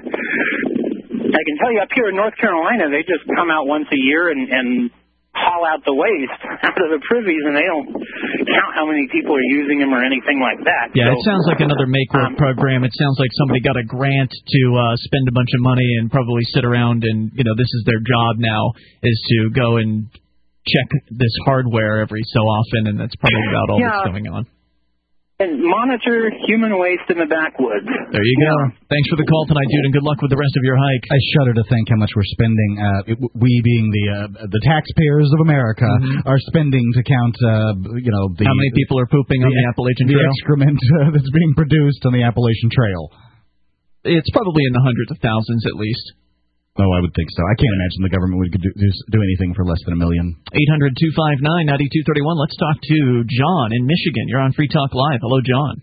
I can tell you up here in North Carolina, they just come out once a year and, and haul out the waste out of the privies, and they don't count how many people are using them or anything like that. Yeah, so, it sounds like another make-work um, program. It sounds like somebody got a grant to uh, spend a bunch of money and probably sit around and, you know, this is their job now, is to go and check this hardware every so often, and that's probably about all yeah. that's going on. And monitor human waste in the backwoods. There you go. Yeah. Thanks for the call tonight, dude, and good luck with the rest of your hike. I shudder to think how much we're spending. Uh, it, we, being the uh, the taxpayers of America, mm-hmm. are spending to count. Uh, you know, the, how many people are pooping the, on the Appalachian the Trail? The excrement uh, that's being produced on the Appalachian Trail. It's probably in the hundreds of thousands at least. Oh, I would think so. I can't imagine the government would do, do, do anything for less than a million. eight hundred two five nine nine two three one. Let's talk to John in Michigan. You're on Free Talk Live. Hello, John.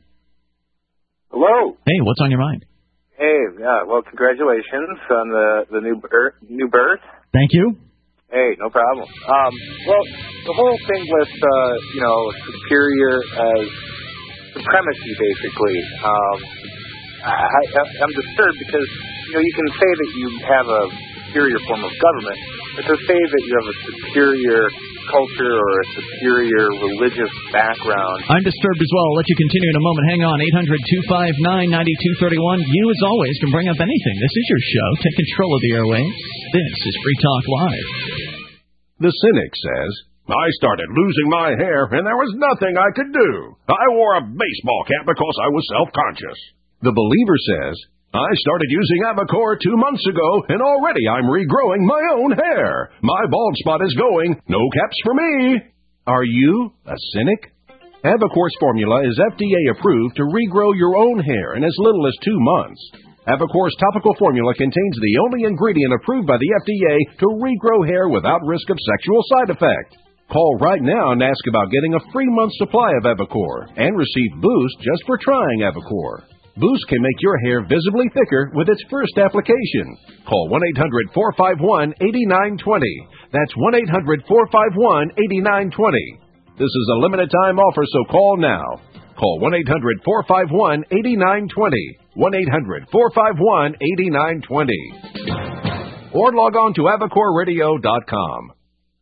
Hello. Hey, what's on your mind? Hey, yeah, well, congratulations on the the new birth. New birth. Thank you. Hey, no problem. Um, well, the whole thing with uh, you know superior as supremacy, basically. Um, I, I, I'm disturbed because you know you can say that you have a superior form of government, but to say that you have a superior culture or a superior religious background. I'm disturbed as well. I'll let you continue in a moment. Hang on. eight hundred two five nine nine two three one. You, as always, can bring up anything. This is your show. Take control of the airwaves. This is Free Talk Live. The cynic says, I started losing my hair, and there was nothing I could do. I wore a baseball cap because I was self-conscious. The believer says, I started using Avacor two months ago, and already I'm regrowing my own hair. My bald spot is going. No caps for me. Are you a cynic? Avacor's formula is F D A approved to regrow your own hair in as little as two months. Avacor's topical formula contains the only ingredient approved by the F D A to regrow hair without risk of sexual side effect. Call right now and ask about getting a free month supply of Avacor and receive Boost just for trying Avacor. Boost can make your hair visibly thicker with its first application. Call one eight hundred four five one eight nine two zero. That's one eight hundred four five one eight nine two zero. This is a limited time offer, so call now. Call one eight hundred four five one eight nine two zero. one eight hundred four five one eight nine two zero. Or log on to avacor radio dot com.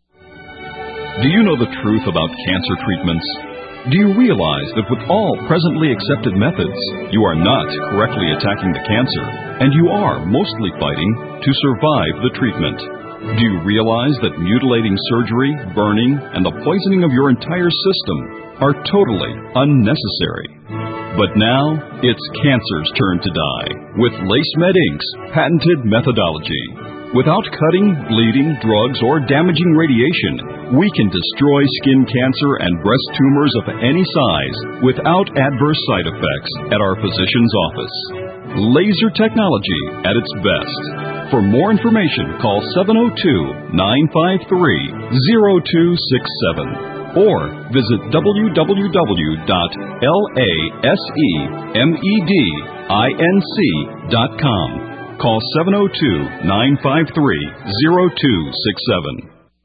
Do you know the truth about cancer treatments? Do you realize that with all presently accepted methods, you are not correctly attacking the cancer, and you are mostly fighting to survive the treatment? Do you realize that mutilating surgery, burning, and the poisoning of your entire system are totally unnecessary? But now, it's cancer's turn to die with LaceMed Incorporated's patented methodology. Without cutting, bleeding, drugs, or damaging radiation, we can destroy skin cancer and breast tumors of any size without adverse side effects at our physician's office. Laser technology at its best. For more information, call seven oh two, nine five three, oh two six seven or visit w w w dot lasemedinc dot com. Call seven oh two, nine five three, oh two six seven.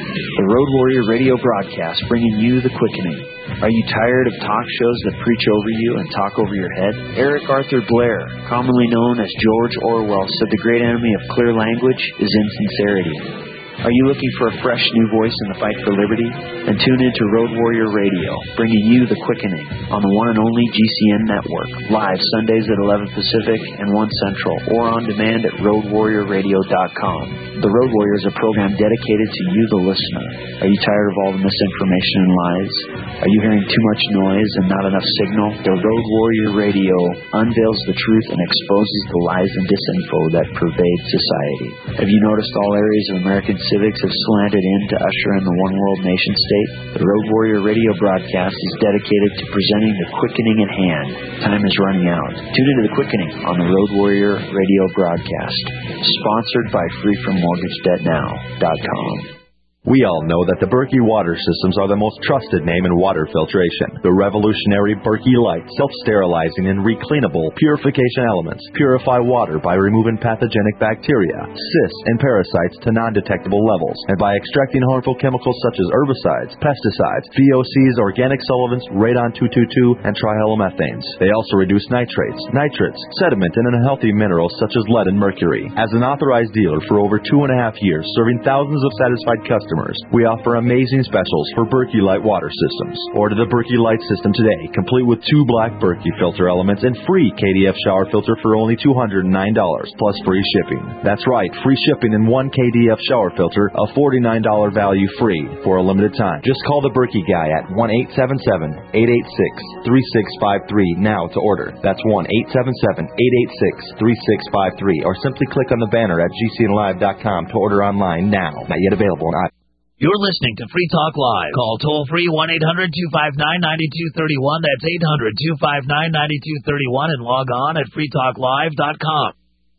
The Road Warrior Radio broadcast, bringing you the quickening. Are you tired of talk shows that preach over you and talk over your head? Eric Arthur Blair, commonly known as George Orwell, said the great enemy of clear language is insincerity. Are you looking for a fresh new voice in the fight for liberty? Then tune into Road Warrior Radio, bringing you the quickening on the one and only G C N network, live Sundays at eleven Pacific and one Central, or on demand at road warrior radio dot com. The Road Warrior is a program dedicated to you, the listener. Are you tired of all the misinformation and lies? Are you hearing too much noise and not enough signal? The Road Warrior Radio unveils the truth and exposes the lies and disinfo that pervade society. Have you noticed all areas of American civics have slanted in to usher in the one-world nation-state? The Road Warrior Radio broadcast is dedicated to presenting the quickening in hand. Time is running out. Tune into the quickening on the Road Warrior Radio broadcast, sponsored by free from mortgage debt now dot com. We all know that the Berkey water systems are the most trusted name in water filtration. The revolutionary Berkey Light self-sterilizing and recleanable purification elements purify water by removing pathogenic bacteria, cysts, and parasites to non-detectable levels, and by extracting harmful chemicals such as herbicides, pesticides, V O Cs, organic solvents, radon two twenty-two, and trihalomethanes. They also reduce nitrates, nitrates, sediment, and unhealthy minerals such as lead and mercury. As an authorized dealer for over two and a half years, serving thousands of satisfied customers, we offer amazing specials for Berkey Light water systems. Order the Berkey Light system today, complete with two black Berkey filter elements and free K D F shower filter for only two hundred nine dollars, plus free shipping. That's right, free shipping and one K D F shower filter, a forty-nine dollars value free for a limited time. Just call the Berkey guy at one eight seven seven, eight eight six, three six five three now to order. That's one eight seven seven, eight eight six, three six five three, or simply click on the banner at G C N live dot com to order online now. Not yet available on iPhone. You're listening to Free Talk Live. Call toll-free one eight hundred two five nine nine two three one. That's eight hundred two five nine nine two three one, and log on at free talk live dot com.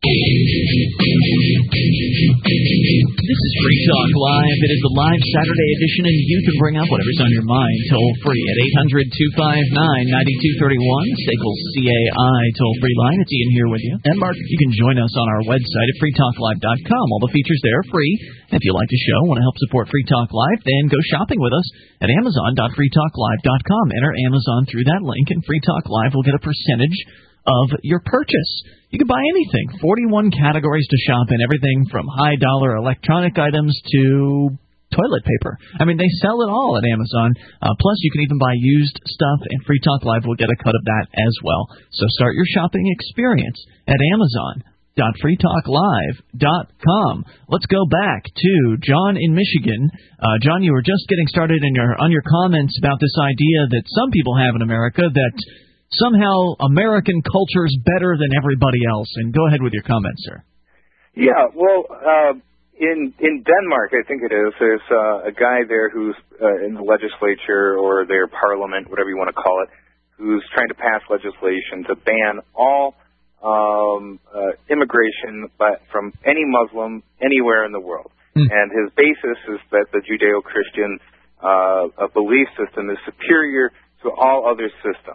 This is Free Talk Live. It is the live Saturday edition, and you can bring up whatever's on your mind toll-free at eight hundred two five nine nine two three one, S A C L C A I toll-free line. It's Ian here with you. And Mark, you can join us on our website at free talk live dot com. All the features there are free. And if you like the show, want to help support Free Talk Live, then go shopping with us at amazon dot free talk live dot com. Enter Amazon through that link, and Free Talk Live will get a percentage of your purchase. You can buy anything. forty-one categories to shop in, everything from high-dollar electronic items to toilet paper. I mean, they sell it all at Amazon. Uh, plus, you can even buy used stuff, and Free Talk Live will get a cut of that as well. So start your shopping experience at amazon dot free talk live dot com. Let's go back to John in Michigan. Uh, John, you were just getting started in your on your comments about this idea that some people have in America that somehow American culture is better than everybody else. And go ahead with your comments, sir. Yeah, well, uh, in in Denmark, I think it is, there's uh, a guy there who's uh, in the legislature or their parliament, whatever you want to call it, who's trying to pass legislation to ban all um, uh, immigration by, from any Muslim anywhere in the world. Mm. And his basis is that the Judeo-Christian uh, belief system is superior to all other systems.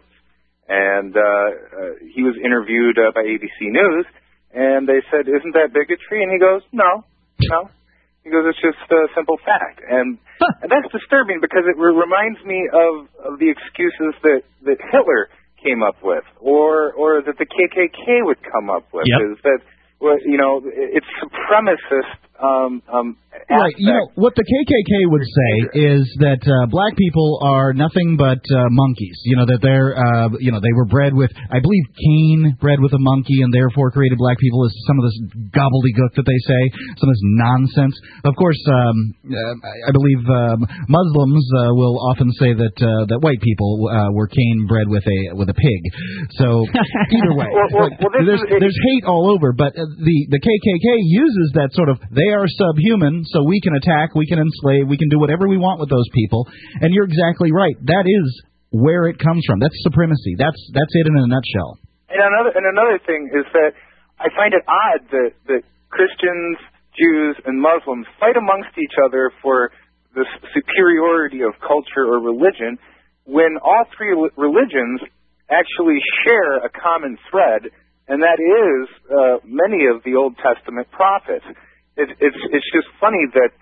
And uh, uh, he was interviewed uh, by A B C News, and they said, "Isn't that bigotry?" And he goes, "No, no." He goes, "It's just a simple fact." And, and that's disturbing because it re- reminds me of, of the excuses that, that Hitler came up with, or or that the K K K would come up with. Yep. Is that, well, you know, it's supremacist. Um, um, right. You know, what the K K K would say is that uh, black people are nothing but uh, monkeys. You know, that they're, uh, you know, they were bred with, I believe Cain bred with a monkey and therefore created black people, is some of this gobbledygook that they say, some of this nonsense. Of course, um, uh, I believe um, Muslims uh, will often say that uh, that white people uh, were Cain bred with a with a pig. So either way, well, well, well, there's, is, there's hate all over, but uh, the, the K K K uses that sort of, they are subhuman, so we can attack, we can enslave, we can do whatever we want with those people. And you're exactly right. That is where it comes from. That's supremacy. That's that's it in a nutshell. And another and another thing is that I find it odd that, that Christians, Jews, and Muslims fight amongst each other for the superiority of culture or religion when all three religions actually share a common thread, and that is uh, many of the Old Testament prophets. It, it's it's just funny that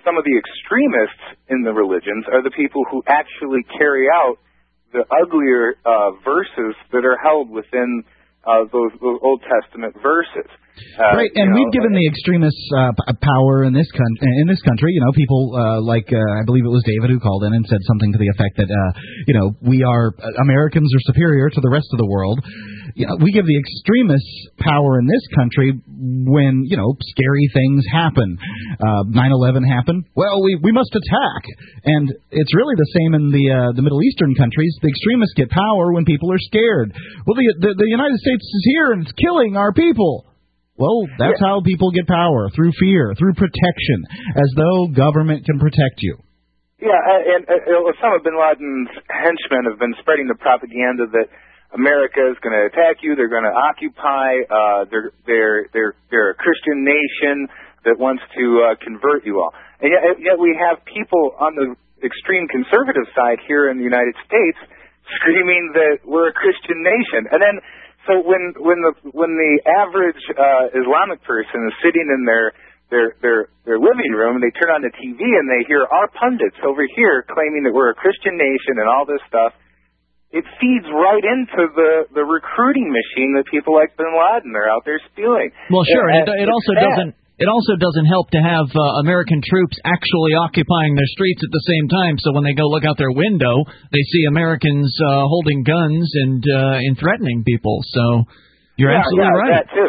some of the extremists in the religions are the people who actually carry out the uglier uh, verses that are held within uh, those, those Old Testament verses. Uh, right, and you know, we've given the extremists uh, p- power in this con- in this country. You know, people uh, like uh, I believe it was David who called in and said something to the effect that uh, you know we are uh, Americans are superior to the rest of the world. You know, we give the extremists power in this country when you know scary things happen. Uh, nine eleven happened. Well, we we must attack, and it's really the same in the uh, the Middle Eastern countries. The extremists get power when people are scared. Well, the the, the United States is here and it's killing our people. Well, that's yeah. how people get power, through fear, through protection, as though government can protect you. Yeah, and, and uh, Osama bin Laden's henchmen have been spreading the propaganda that America is going to attack you, they're going to occupy, uh, they're, they're, they're, they're a Christian nation that wants to uh, convert you all. And yet, yet we have people on the extreme conservative side here in the United States screaming that we're a Christian nation. And then So when when the when the average uh, Islamic person is sitting in their their their their living room and they turn on the T V and they hear our pundits over here claiming that we're a Christian nation and all this stuff, it feeds right into the the recruiting machine that people like Bin Laden are out there spewing. Well, sure, and it, it also sad. doesn't. It also doesn't help to have uh, American troops actually occupying their streets at the same time. So when they go look out their window, they see Americans uh, holding guns and uh, and threatening people. So you're yeah, absolutely yeah, right. That too.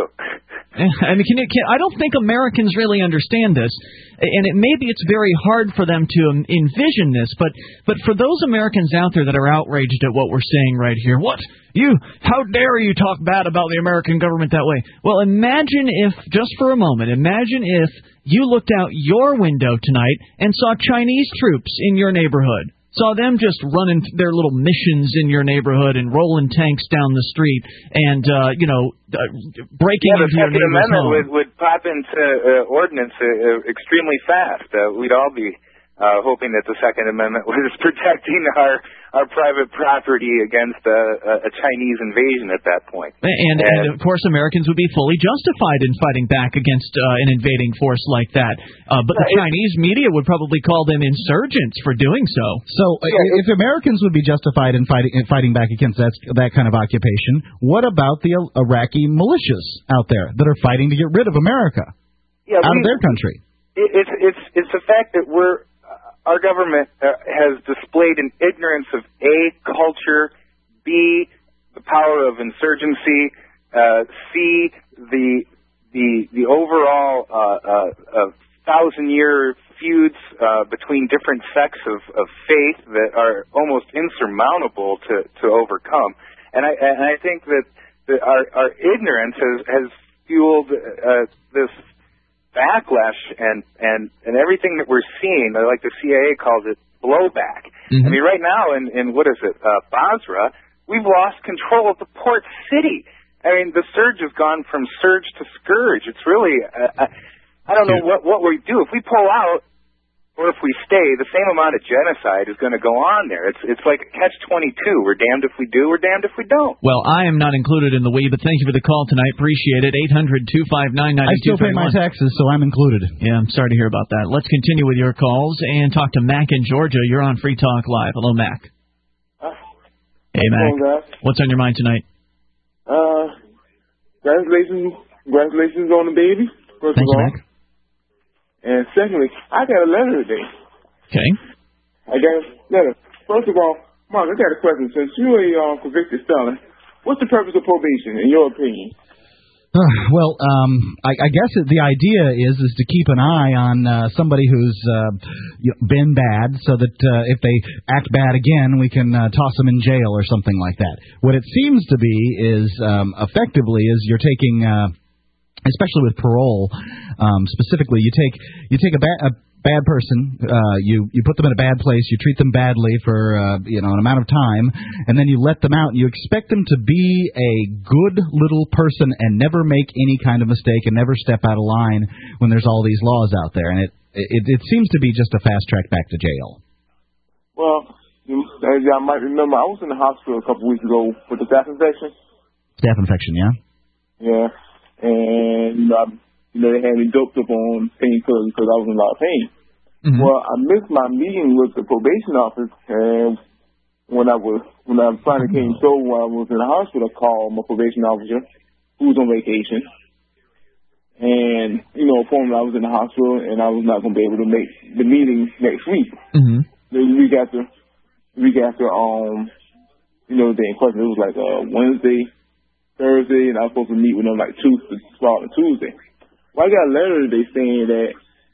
I mean, can you, can, I don't think Americans really understand this, and it maybe it's very hard for them to um, envision this. But but for those Americans out there that are outraged at what we're saying right here, what you? How dare you talk bad about the American government that way? Well, imagine if, just for a moment, imagine if you looked out your window tonight and saw Chinese troops in your neighborhood. Saw them just running their little missions in your neighborhood and rolling tanks down the street and, uh, you know, uh, breaking yeah, into your neighbor's home. The Second Amendment would, would pop into uh, ordinance uh, extremely fast. Uh, we'd all be uh, hoping that the Second Amendment was protecting our our private property against a, a Chinese invasion at that point. And, and, and of course, Americans would be fully justified in fighting back against uh, an invading force like that. Uh, but the Chinese media would probably call them insurgents for doing so. So uh, if Americans would be justified in fighting in fighting back against that that kind of occupation, what about the Iraqi militias out there that are fighting to get rid of America yeah, out we, of their country? It, it's it's it's the fact that we're our government uh, has displayed an ignorance of A, culture, B, the power of insurgency, uh, C, the the the overall uh, uh, uh, thousand-year feuds uh, between different sects of, of faith that are almost insurmountable to, to overcome. And I and I think that, that our our ignorance has has fueled uh, this backlash and, and, and everything that we're seeing, like the C I A calls it, blowback. Mm-hmm. I mean, right now in, in what is it, uh, Basra, we've lost control of the port city. I mean, the surge has gone from surge to scourge. It's really, uh, I, I don't know what, what we do. If we pull out, or if we stay, the same amount of genocide is going to go on there. It's it's like a catch twenty-two. We're damned if we do, we're damned if we don't. Well, I am not included in the we, but thank you for the call tonight. Appreciate it. eight hundred two five nine nine two three one. I still pay my taxes, so I'm included. Yeah, I'm sorry to hear about that. Let's continue with your calls and talk to Mac in Georgia. You're on Free Talk Live. Hello, Mac. Uh, hey, Mac. What's on your mind tonight? Uh, congratulations, congratulations on the baby. First Thank of you, all. Mac. And secondly, I got a letter today. Okay. I got a letter. First of all, Mark, I got a question. Since you're a uh, convicted felon, what's the purpose of probation, in your opinion? Well, um, I, I guess the idea is is to keep an eye on uh, somebody who's uh, been bad, so that uh, if they act bad again, we can uh, toss them in jail or something like that. What it seems to be is um, effectively is you're taking. Uh, Especially with parole, um, specifically, you take you take a, ba- a bad person, uh, you you put them in a bad place, you treat them badly for uh, you know an amount of time, and then you let them out. And you expect them to be a good little person and never make any kind of mistake and never step out of line when there's all these laws out there. And it it, it seems to be just a fast track back to jail. Well, as y'all might remember, I was in the hospital a couple weeks ago with a staph infection. Staph infection, yeah. Yeah. And, um, you know, they had me doped up on painkillers because I was in a lot of pain. Mm-hmm. Well, I missed my meeting with the probation office, and when I was when I finally came so while I was in the hospital, I called my probation officer, who was on vacation, and you know, informed him I was in the hospital and I was not going to be able to make the meeting next week. Mm-hmm. The week after, the week after, um, you know, the day in question, it was like uh, Wednesday, Thursday, and I was supposed to meet with them like Tuesday, following Tuesday. Well, I got a letter today saying that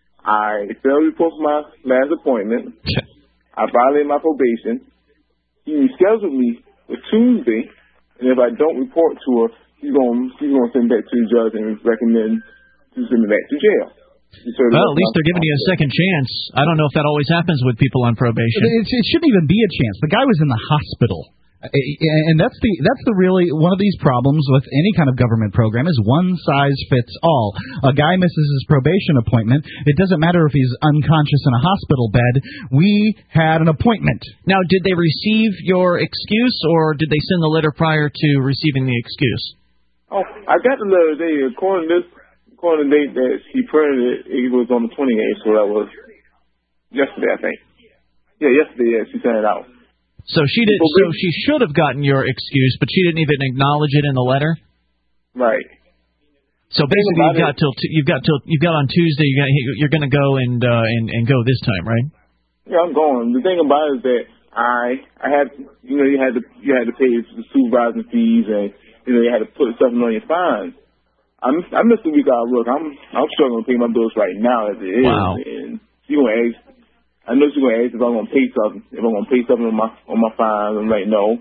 I failed to report for my last appointment. I violated my probation. He rescheduled me for Tuesday, and if I don't report to her, he's going he's going to send that to the judge and recommend to send me back to jail. Well, at least they're giving you a second chance. I don't know if that always happens with people on probation. It, it shouldn't even be a chance. The guy was in the hospital. And that's the that's the really one of these problems with any kind of government program is one size fits all. A guy misses his probation appointment. It doesn't matter if he's unconscious in a hospital bed. We had an appointment. Now, did they receive your excuse, or did they send the letter prior to receiving the excuse? Oh, I got the letter today. According to this, according to the date that she printed it, it was on the twenty-eighth, so that was yesterday, I think. Yeah, yesterday, yeah, she sent it out. So she did. So she should have gotten your excuse, but she didn't even acknowledge it in the letter. Right. So basically, you've got till you've got till you've got on Tuesday. You got you're going to go and uh, and and go this time, right? Yeah, I'm going. The thing about it is that I I had you know you had to you had to pay the supervising fees and you know you had to put something on your fines. I miss, I missed the week out of work. I'm I'm struggling to pay my bills right now as it is. Wow. And she gonna ask. I know she's gonna ask if I'm gonna pay something. If I'm gonna pay something on my on my fines, I'm like no.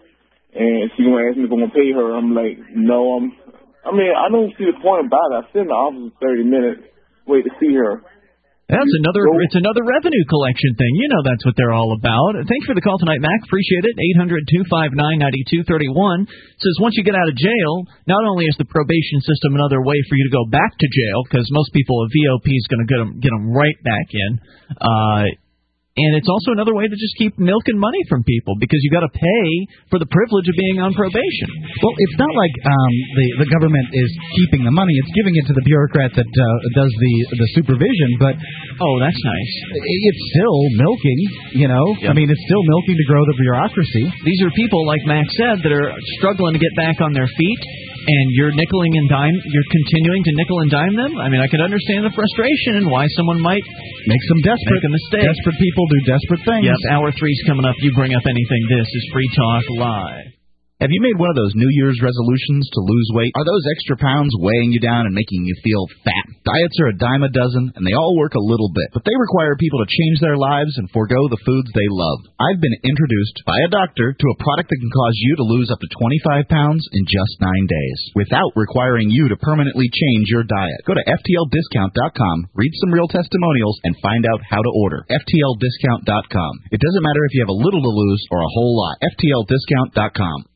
And she's gonna ask me if I'm gonna pay her. I'm like no. I'm. I mean, I don't see the point about it. I sit in the office for thirty minutes, wait to see her. That's another. It's another revenue collection thing. You know that's what they're all about. Thanks for the call tonight, Mac. Appreciate it. eight hundred two five nine nine two three one says once you get out of jail, not only is the probation system another way for you to go back to jail, because most people a V O P is going to get them get them right back in. Uh, And it's also another way to just keep milking money from people because you got to pay for the privilege of being on probation. Well, it's not like um, the the government is keeping the money; it's giving it to the bureaucrat that uh, does the the supervision. But oh, that's nice. It's still milking, you know. Yep. I mean, it's still milking to grow the bureaucracy. These are people, like Max said, that are struggling to get back on their feet, and you're nickeling and dime. You're continuing to nickel and dime them. I mean, I can understand the frustration and why someone might make some desperate make a mistake. Desperate people do desperate things. Yes, hour three's coming up. You bring up anything. This is Free Talk Live. Have you made one of those New Year's resolutions to lose weight? Are those extra pounds weighing you down and making you feel fat? Diets are a dime a dozen, and they all work a little bit, but they require people to change their lives and forego the foods they love. I've been introduced by a doctor to a product that can cause you to lose up to twenty-five pounds in just nine days, without requiring you to permanently change your diet. Go to F T L discount dot com, read some real testimonials, and find out how to order. F T L discount dot com. It doesn't matter if you have a little to lose or a whole lot. F T L discount dot com.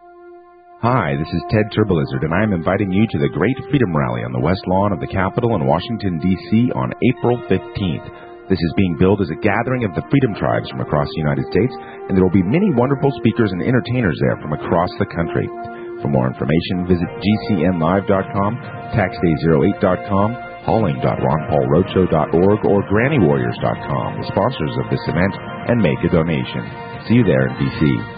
Hi, this is Ted Turbolizard, and I am inviting you to the Great Freedom Rally on the West Lawn of the Capitol in Washington, D C on April fifteenth. This is being billed as a gathering of the Freedom Tribes from across the United States, and there will be many wonderful speakers and entertainers there from across the country. For more information, visit G C N live dot com, tax day zero eight dot com, hauling dot ron paul roadshow dot org, or granny warriors dot com, the sponsors of this event, and make a donation. See you there in D C